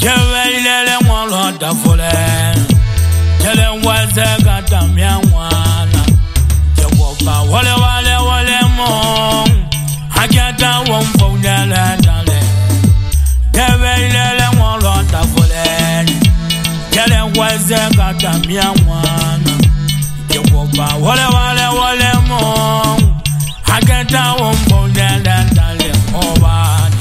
Jewelele mwalo tafule Jele waze gata mianwana Jewoba wale wale wale mo Hageta wamfo nele dale Jewelele mwalo tafule Jele waze gata mianwana Jewoba wale wale wale mo Hageta wamfo nele dale Obane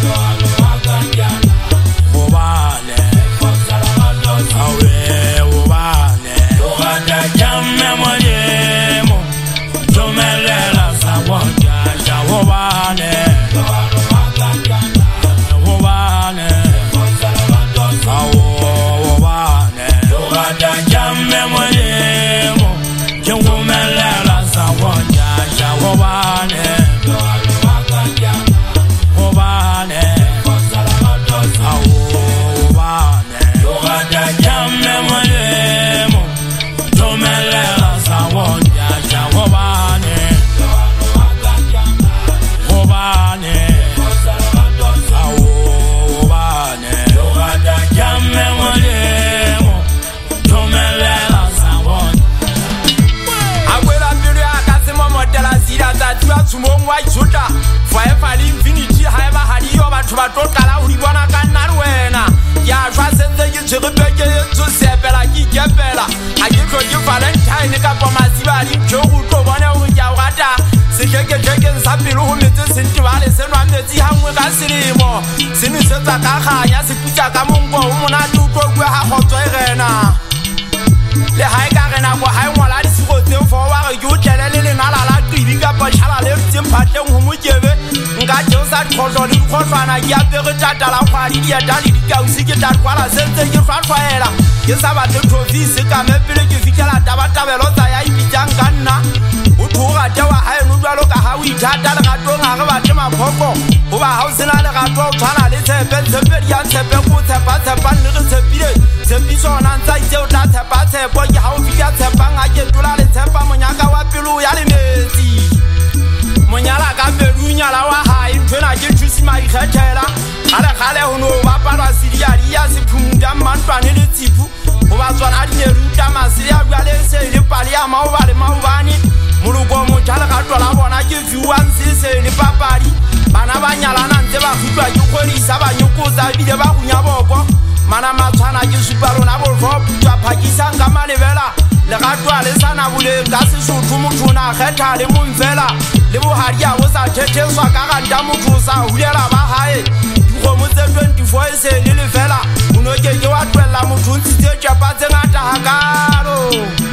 Awe ubane Tuwada jame mwalimu Tumelela sawoja Ubane Ubane Ubane Tuwada jame mwalimu Tumelela sawoja Ubane Ubane Jamme mwalimu Tumelela sawonja Jawobane Obane Obane Jamme mwalimu Tumelela sawonja Agwela mbili akasema modela zira Zatua tumongwa ichuta Forever infinity Haeba hadiyo Batu batokala Ulibwana kanaruena Ya shwasenze yichiripeke Yesu sepela kikepela Akiko ki valentine Kapo masiba Limcho utobone Ujawata Sikeke nsapilu Humete sintivale Senwa meti hamwe kasirimo Siniseta kakanya Sikucha kamungo Umunatu Kogwe hakoto irena Le haikagena Kwa haimwala Disikote Mfoware Yutelele Nalala Kribika Pachala Lertim Pate Humujebe Ngache usat Kojoli Kojwana Yapere Tatala Kwali Yadali Dika Usike Tatwala Sense Yifratwaela Yesaba Tetrofi Sika Mepile Yifikala Tabata Velosa Ya Ibijangana Utura Tewa Hai Nubaloka Hawi Tatala Gatonga Rabatema Koko Uba Hausina Gato Tana Lese Bensepe Yansepe Kutepa Tepa Nirisepire Sembiso Nansa Yeuta Tepa Tepa Yahuvia Tepa Ngajetula Tepa Munyaka Wapilu Yalimeti Monyala Gamberunya La Waha Intuna Jitusi Maiketela Ala Kale Huno Wapara Siria Riasi Pumda Mantuani Tipu Ubazwana Ruta Masiria Galese Lipalia Mauvale Mauvani Mulugo Mujala Katola Wana give you one sise ni papari Banabanyala Nanteba Huba Yukori Saba Yukuza Videba Hunyaboko Mana Matana Yusupalo Nabo Pakistan Kamalevela Le gato alesana bule ngasi sutu mutu na kheta le munfela le boharia o sa theteswa ka ganda mutu sa hulela ba hae go motse 24 se le fela uno ke wa twela mutu ntse tjapa tse ngata hakalo